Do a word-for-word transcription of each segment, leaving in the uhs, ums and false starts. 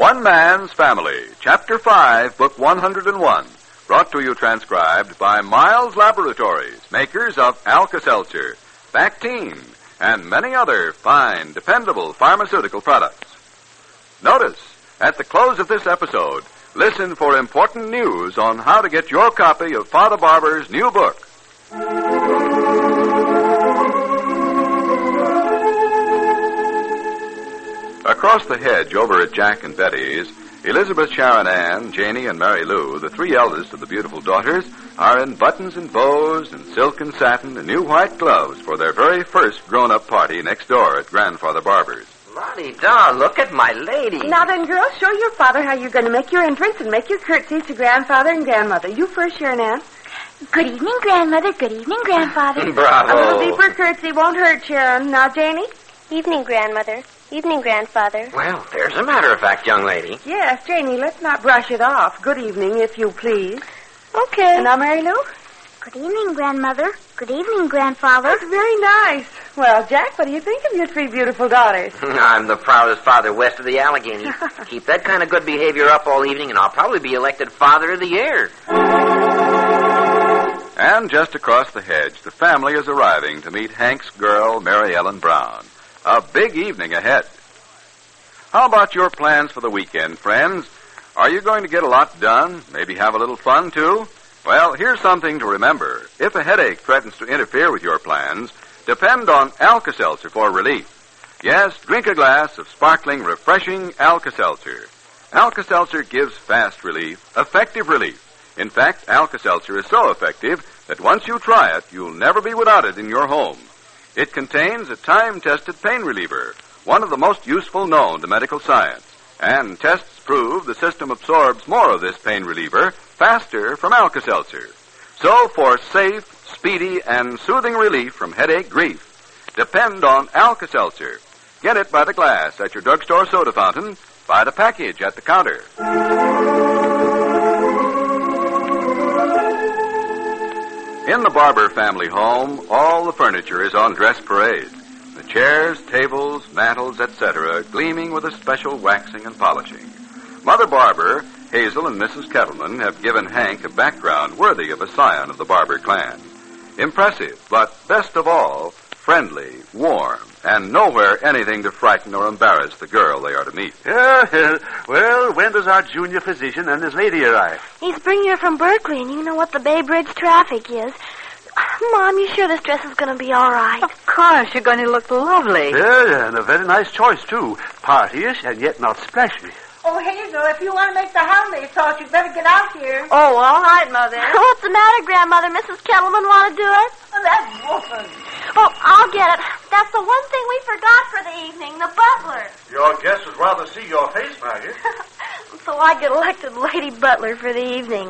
One Man's Family, Chapter five, Book one hundred one. Brought to you transcribed by Miles Laboratories, makers of Alka-Seltzer, Bactine, and many other fine, dependable pharmaceutical products. Notice, at the close of this episode, listen for important news on how to get your copy of Father Barber's new book. Across the hedge over at Jack and Betty's, Elizabeth, Sharon Ann, Janie, and Mary Lou, the three eldest of the beautiful daughters, are in buttons and bows and silk and satin and new white gloves for their very first grown-up party next door at Grandfather Barber's. La-di-da, look at my lady. Now then, girls, show your father how you're going to make your entrance and make your curtsies to Grandfather and Grandmother. You first, Sharon Ann. Good evening, Grandmother. Good evening, Grandfather. Bravo. A little deeper curtsy won't hurt, Sharon. Now, Janie? Evening, Grandmother. Evening, Grandfather. Well, there's a matter-of-fact young lady. Yes, Janie, let's not brush it off. Good evening, if you please. Okay. And now, Mary Lou? Good evening, Grandmother. Good evening, Grandfather. That's very nice. Well, Jack, what do you think of your three beautiful daughters? I'm the proudest father west of the Allegheny. Keep that kind of good behavior up all evening, and I'll probably be elected Father of the Year. And just across the hedge, the family is arriving to meet Hank's girl, Mary Ellen Brown. A big evening ahead. How about your plans for the weekend, friends? Are you going to get a lot done? Maybe have a little fun, too? Well, here's something to remember. If a headache threatens to interfere with your plans, depend on Alka-Seltzer for relief. Yes, drink a glass of sparkling, refreshing Alka-Seltzer. Alka-Seltzer gives fast relief, effective relief. In fact, Alka-Seltzer is so effective that once you try it, you'll never be without it in your home. It contains a time-tested pain reliever, one of the most useful known to medical science. And tests prove the system absorbs more of this pain reliever faster from Alka-Seltzer. So for safe, speedy, and soothing relief from headache grief, depend on Alka-Seltzer. Get it by the glass at your drugstore soda fountain, by the package at the counter. In the Barber family home, all the furniture is on dress parade. The chairs, tables, mantels, et cetera, gleaming with a special waxing and polishing. Mother Barber, Hazel, and Missus Kettleman have given Hank a background worthy of a scion of the Barber clan. Impressive, but best of all, friendly, warm, and nowhere anything to frighten or embarrass the girl they are to meet. Yeah, well, when does our junior physician and his lady arrive? He's bringing her from Berkeley, and you know what the Bay Bridge traffic is. Mom, you sure this dress is going to be all right? Of course, you're going to look lovely. Yeah, yeah, and a very nice choice, too. Partyish and yet not splashy. Oh, Hazel, if you want to make the holiday sauce, you'd better get out here. Oh, all right, Mother. What's the matter, Grandmother? Missus Kettleman want to do it? Oh, that woman. Oh, I'll get it. That's the one thing we forgot for the evening, the butler. Your guest would rather see your face, Margaret. So I get elected Lady Butler for the evening.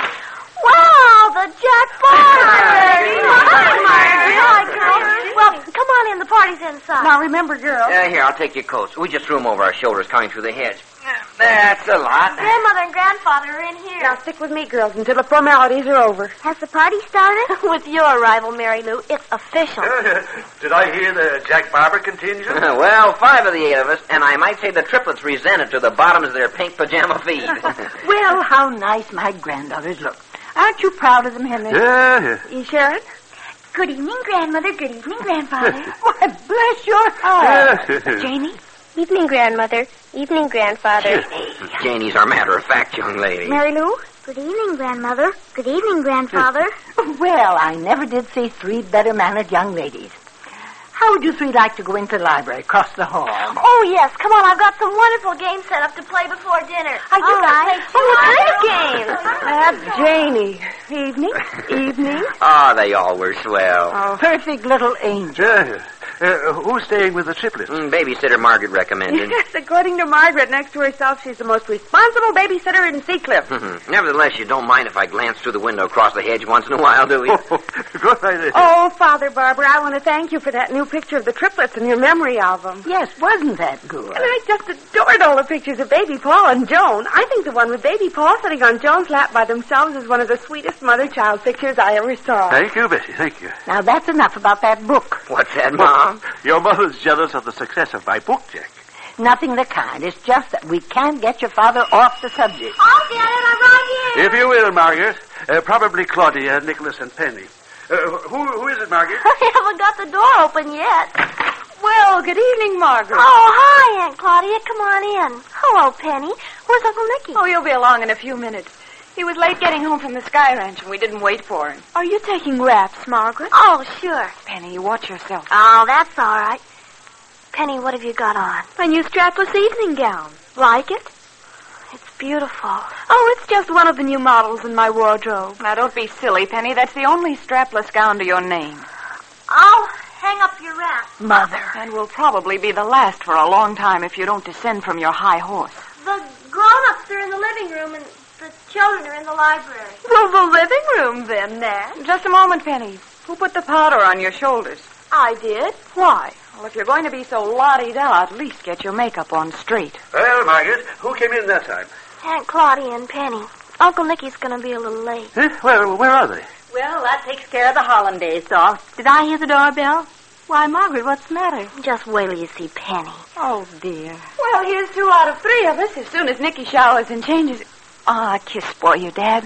Wow, the Jack Barber! Hi, Margaret. Hi, girls. Well, come on in. The party's inside. Now, remember, girls. Uh, here, I'll take your coats. We just threw them over our shoulders coming through the hedge. That's a lot. Grandmother and Grandfather are in here. Now, stick with me, girls, until the formalities are over. Has the party started? With your arrival, Mary Lou, it's official. Did I hear the Jack Barber contingent? Well, five of the eight of us, and I might say the triplets resented to the bottoms of their pink pajama feet. Well, how nice my granddaughters look. Aren't you proud of them, Henry? Yeah, yeah. You, Sharon? Good evening, Grandmother. Good evening, Grandfather. Why, bless your heart. Yeah. Janie? Evening, Grandmother. Evening, Grandfather. Janie's our matter-of-fact young lady. Mary Lou? Good evening, Grandmother. Good evening, Grandfather. Well, I never did see three better-mannered young ladies. How would you three like to go into the library, across the hall? Oh, yes. Come on. I've got some wonderful games set up to play before dinner. Are you All gonna right. play Oh, what kind of games? That's Janie. Evening? Evening? Ah, they all were swell. Oh, perfect little angel. Yeah. Uh, who's staying with the triplets? Mm, babysitter Margaret recommended. Yes, according to Margaret, next to herself, she's the most responsible babysitter in Seacliff. Nevertheless, you don't mind if I glance through the window across the hedge once in a while, do we? Oh, go right ahead. Oh, Father Barber, I want to thank you for that new picture of the triplets in your memory album. Yes, wasn't that good? And I just adored all the pictures of Baby Paul and Joan. I think the one with Baby Paul sitting on Joan's lap by themselves is one of the sweetest mother-child pictures I ever saw. Thank you, Bessie, thank you. Now, that's enough about that book. What's that, Mom? Your mother's jealous of the success of my book, Jack. Nothing of the kind. It's just that we can't get your father off the subject. I'll get it. I'm right here. If you will, Margaret. Uh, probably Claudia, Nicholas, and Penny. Uh, who, who is it, Margaret? I haven't got the door open yet. Well, good evening, Margaret. Oh, hi, Aunt Claudia. Come on in. Hello, Penny. Where's Uncle Nicky? Oh, he'll be along in a few minutes. He was late getting home from the Sky Ranch, and we didn't wait for him. Are you taking wraps, Margaret? Oh, sure. Penny, watch yourself. Oh, that's all right. Penny, what have you got on? My new strapless evening gown. Like it? It's beautiful. Oh, it's just one of the new models in my wardrobe. Now, don't be silly, Penny. That's the only strapless gown to your name. I'll hang up your wrap. Mother. And will probably be the last for a long time if you don't descend from your high horse. The grown-ups are in the living room and the children are in the library. Well, the living room, then, Nan. Just a moment, Penny. Who put the powder on your shoulders? I did. Why? Well, if you're going to be so la-di-da, at least get your makeup on straight. Well, Margaret, who came in that time? Aunt Claudia and Penny. Uncle Nicky's going to be a little late. Eh? Where, where are they? Well, that takes care of the hollandaise sauce. Did I hear the doorbell? Why, Margaret, what's the matter? Just wait till you see Penny. Oh, dear. Well, here's two out of three of us. As soon as Nicky showers and changes... Ah, a kiss for you, Dad.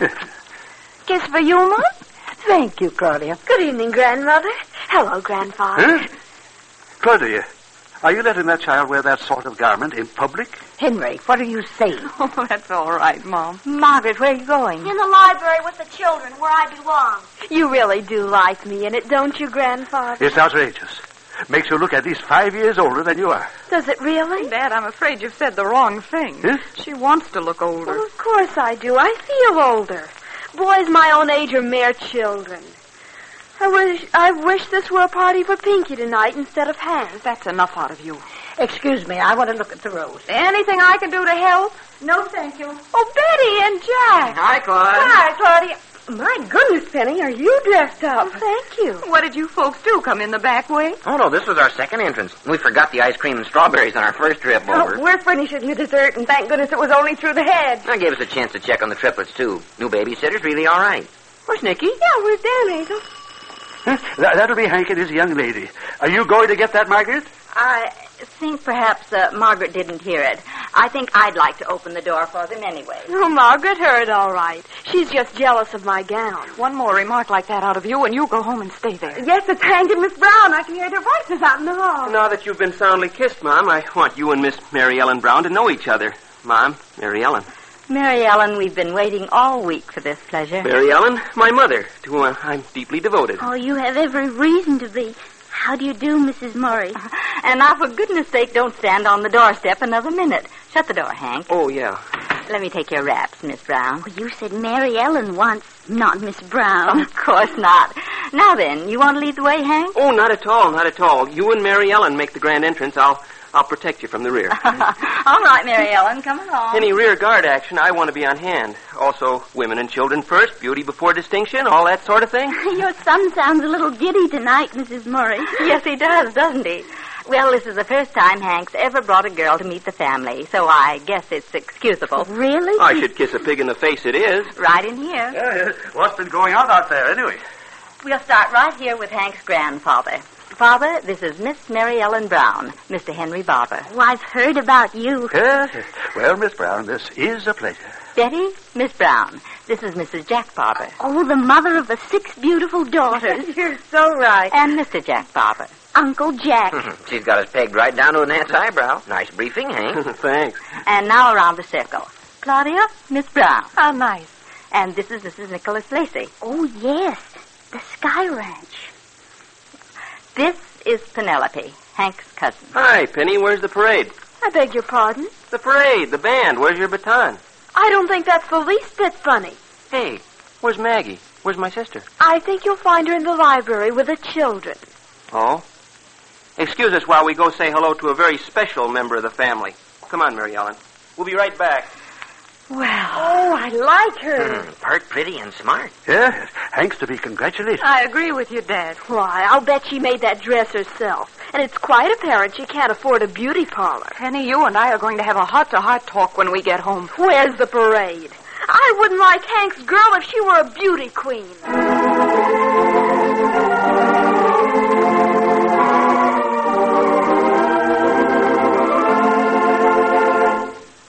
Kiss for you, Mom? Thank you, Claudia. Good evening, Grandmother. Hello, Grandfather. Huh? Claudia, are you letting that child wear that sort of garment in public? Henry, what are you saying? Oh, that's all right, Mom. Margaret, where are you going? In the library with the children, where I belong. You really do like me in it, don't you, Grandfather? It's outrageous. Makes you look at least five years older than you are. Does it really? Dad, I'm afraid you've said the wrong thing. Huh? She wants to look older. Well, of course I do. I feel older. Boys my own age are mere children. I wish I wish this were a party for Pinky tonight instead of Hank. That's enough out of you. Excuse me, I want to look at the rose. Anything I can do to help? No, thank you. Oh, Betty and Jack. Hi, Claude. Hi, Claudia. My goodness, Penny, are you dressed up? Well, thank you. What did you folks do? Come in the back way? Oh, no, this was our second entrance. We forgot the ice cream and strawberries on our first trip over. Oh, we're furnishing the dessert, and thank goodness it was only through the hedge. That gave us a chance to check on the triplets, too. New babysitter's really all right. Where's Nicky? Yeah, where's Dan, Hazel? Huh? That, that'll be Hank and his young lady. Are you going to get that, Margaret? I think perhaps uh, Margaret didn't hear it. I think I'd like to open the door for them anyway. Oh, Margaret heard all right. She's just jealous of my gown. One more remark like that out of you, and you go home and stay there. Yes, it's Hank and Miss Brown. I can hear their voices out in the hall. Now that you've been soundly kissed, Mom, I want you and Miss Mary Ellen Brown to know each other. Mom, Mary Ellen. Mary Ellen, we've been waiting all week for this pleasure. Mary Ellen, my mother, to whom uh, I'm deeply devoted. Oh, you have every reason to be. How do you do, Missus Murray? And now, for goodness sake, don't stand on the doorstep another minute. Shut the door, Hank. Oh, yeah. Let me take your wraps, Miss Brown. Well, you said Mary Ellen once, not Miss Brown. Of course not. Now then, you want to lead the way, Hank? Oh, not at all, not at all. You and Mary Ellen make the grand entrance. I'll I'll protect you from the rear. All right, Mary Ellen, come along. Any rear guard action, I want to be on hand. Also, women and children first, beauty before distinction, all that sort of thing. Your son sounds a little giddy tonight, Missus Murray. Yes, he does, doesn't he? Well, this is the first time Hank's ever brought a girl to meet the family, so I guess it's excusable. Really? I should kiss a pig in the face, it is. Right in here. Yeah, yeah. What's been going on out there, anyway? We'll start right here with Hank's grandfather. Father, this is Miss Mary Ellen Brown, Mister Henry Barber. Oh, I've heard about you. Yes. Well, Miss Brown, this is a pleasure. Betty, Miss Brown, this is Missus Jack Barber. Oh, the mother of the six beautiful daughters. You're so right. And Mister Jack Barber. Uncle Jack. She's got us pegged right down to an ant's eyebrow. Nice briefing, Hank. Thanks. And now around the circle. Claudia, Miss Brown. How nice. And this is Missus Nicholas Lacey. Oh, yes, the Sky Ranch. This is Penelope, Hank's cousin. Hi, Penny, where's the parade? I beg your pardon? The parade, the band, where's your baton? I don't think that's the least bit funny. Hey, where's Maggie? Where's my sister? I think you'll find her in the library with the children. Oh? Excuse us while we go say hello to a very special member of the family. Come on, Mary Ellen. We'll be right back. Well. Oh, I like her. Hmm, part pretty and smart. Yes, Hank's to be congratulated. I agree with you, Dad. Why, I'll bet she made that dress herself. And it's quite apparent she can't afford a beauty parlor. Penny, you and I are going to have a heart-to-heart talk when we get home. Where's the parade? I wouldn't like Hank's girl if she were a beauty queen.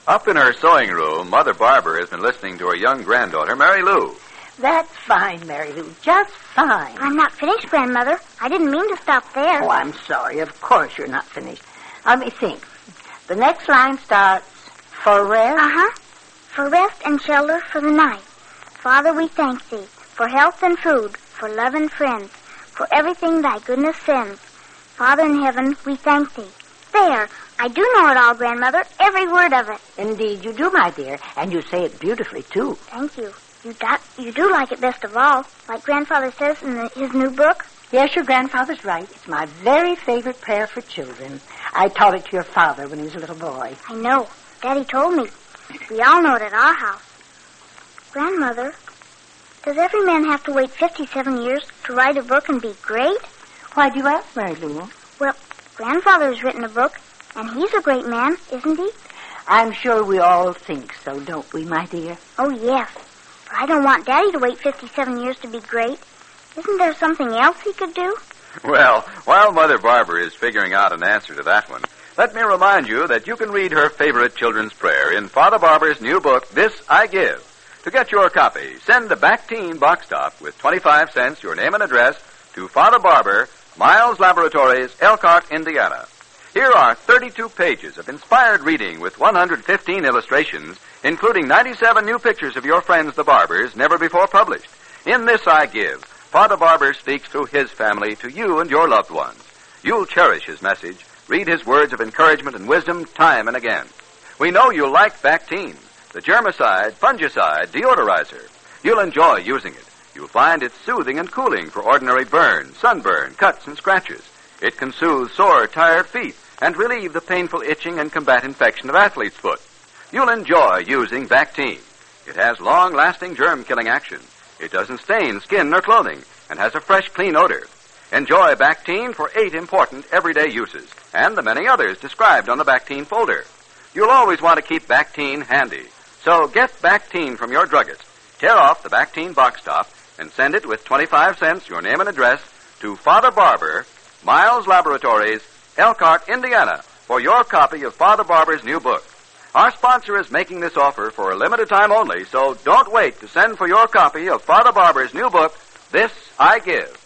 Up in her sewing room, Mother Barbara has been listening to her young granddaughter, Mary Lou. That's fine, Mary Lou. Just fine. I'm not finished, Grandmother. I didn't mean to stop there. Oh, I'm sorry. Of course you're not finished. Let me think. The next line starts, for rest. Uh-huh. For rest and shelter for the night. Father, we thank thee for health and food, for love and friends, for everything thy goodness sends. Father in heaven, we thank thee. There. I do know it all, Grandmother. Every word of it. Indeed you do, my dear. And you say it beautifully, too. Thank you. You do, you do like it best of all, like Grandfather says in the, his new book. Yes, your grandfather's right. It's my very favorite prayer for children. I taught it to your father when he was a little boy. I know. Daddy told me. We all know it at our house. Grandmother, does every man have to wait fifty-seven years to write a book and be great? Why do you ask, Mary Lou? Well, Grandfather has written a book, and he's a great man, isn't he? I'm sure we all think so, don't we, my dear? Oh, yes. But I don't want Daddy to wait fifty-seven years to be great. Isn't there something else he could do? Well, while Mother Barbara is figuring out an answer to that one, let me remind you that you can read her favorite children's prayer in Father Barber's new book, This I Give. To get your copy, send a Bactine box top with twenty-five cents, your name and address, to Father Barber, Miles Laboratories, Elkhart, Indiana. Here are thirty-two pages of inspired reading with one hundred fifteen illustrations, including ninety-seven new pictures of your friends, the Barbers, never before published. In This I Give, Father Barber speaks through his family to you and your loved ones. You'll cherish his message, read his words of encouragement and wisdom time and again. We know you'll like Bactine, the germicide, fungicide, deodorizer. You'll enjoy using it. You'll find it soothing and cooling for ordinary burn, sunburn, cuts, and scratches. It can soothe sore, tired feet and relieve the painful itching and combat infection of athlete's foot. You'll enjoy using Bactine. It has long-lasting germ-killing action. It doesn't stain skin or clothing and has a fresh, clean odor. Enjoy Bactine for eight important everyday uses and the many others described on the Bactine folder. You'll always want to keep Bactine handy. So get Bactine from your druggist. Tear off the Bactine box top and send it with twenty-five cents, your name and address, to Father Barber, Miles Laboratories, Elkhart, Indiana, for your copy of Father Barber's new book. Our sponsor is making this offer for a limited time only, so don't wait to send for your copy of Father Barber's new book, This I Give.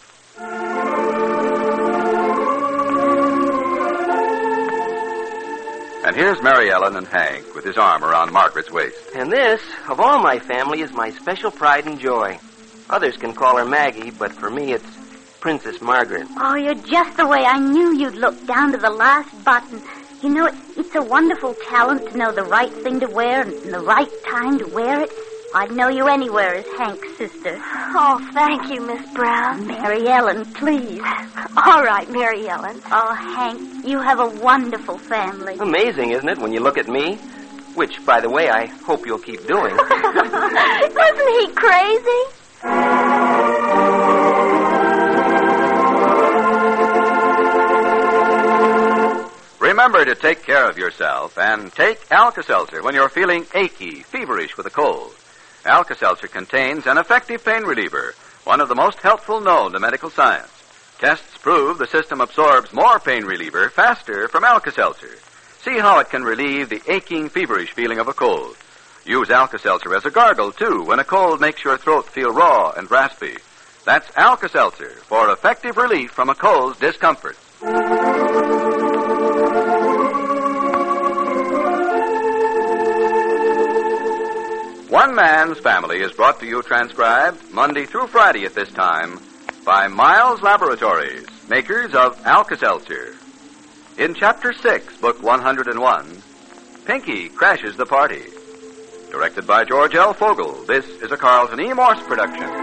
And here's Mary Ellen and Hank with his arm around Margaret's waist. And this, of all my family, is my special pride and joy. Others can call her Maggie, but for me it's Princess Margaret. Oh, you're just the way I knew you'd look, down to the last button. You know, it, it's a wonderful talent to know the right thing to wear and the right time to wear it. I'd know you anywhere as Hank's sister. Oh, thank you, Miss Brown. Mary Ellen, please. All right, Mary Ellen. Oh, Hank, you have a wonderful family. Amazing, isn't it, when you look at me? Which, by the way, I hope you'll keep doing. Wasn't he crazy? Remember to take care of yourself and take Alka-Seltzer when you're feeling achy, feverish with a cold. Alka-Seltzer contains an effective pain reliever, one of the most helpful known to medical science. Tests prove the system absorbs more pain reliever faster from Alka-Seltzer. See how it can relieve the aching, feverish feeling of a cold. Use Alka-Seltzer as a gargle, too, when a cold makes your throat feel raw and raspy. That's Alka-Seltzer for effective relief from a cold's discomfort. One Man's Family is brought to you transcribed Monday through Friday at this time by Miles Laboratories, makers of Alka-Seltzer. In Chapter six, Book one hundred one, Pinky Crashes the Party. Directed by George L. Fogel, this is a Carlton E. Morse production.